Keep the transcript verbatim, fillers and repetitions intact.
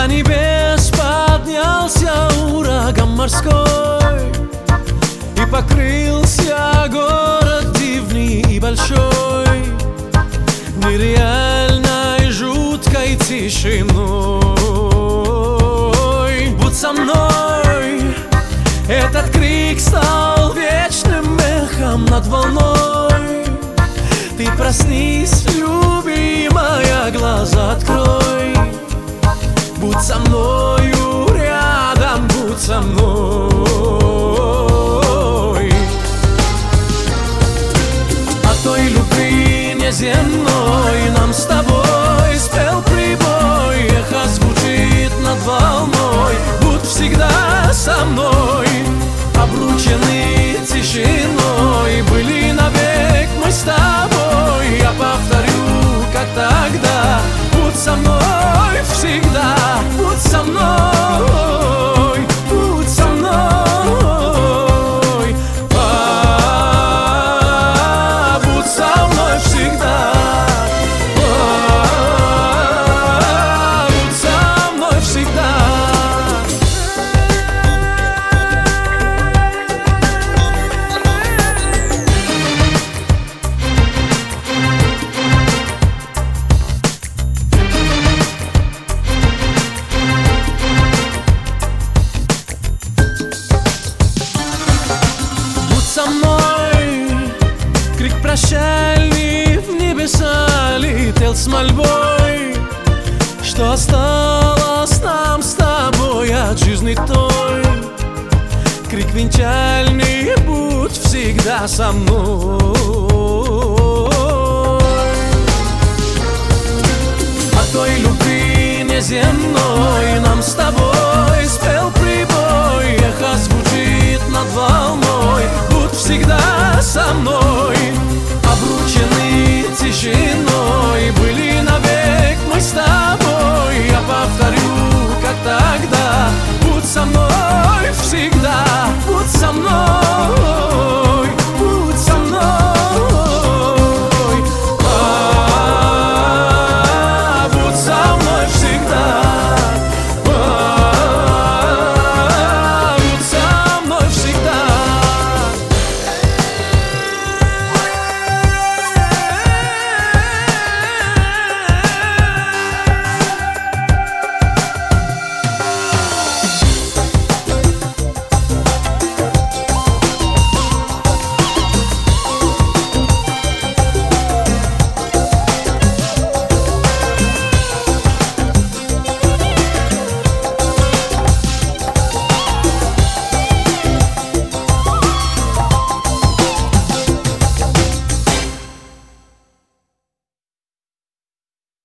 До небес поднялся ураган морской, и покрылся город дивный и большой нереальной жуткой тишиной. Будь со мной, этот крик стал вечным эхом над волной. Ты проснись, любимая, глаза открой. Будь со мною рядом, будь со мной. О той любви неземной нам с тобой спел прибой. Эхо звучит над волной. Будь всегда со мной. Обручены тишиной, были навек мы с тобой. Я повторю, как тогда. Будь со мной всегда. Будь со мной, будь со мной, а, будь со мной всегда, а, будь со мной всегда. Со мной крик прощальный в небеса летел с мольбой, что осталось нам с тобой от жизни той. Крик венчальный, будь всегда со мной. О той любви неземной нам с тобой спел прибой. Эхо звучит над волной. Всегда со мной. Обручены тишиной, были навек мы с тобой. Я повторю, как тогда. Будь со мной всегда, будь со мной.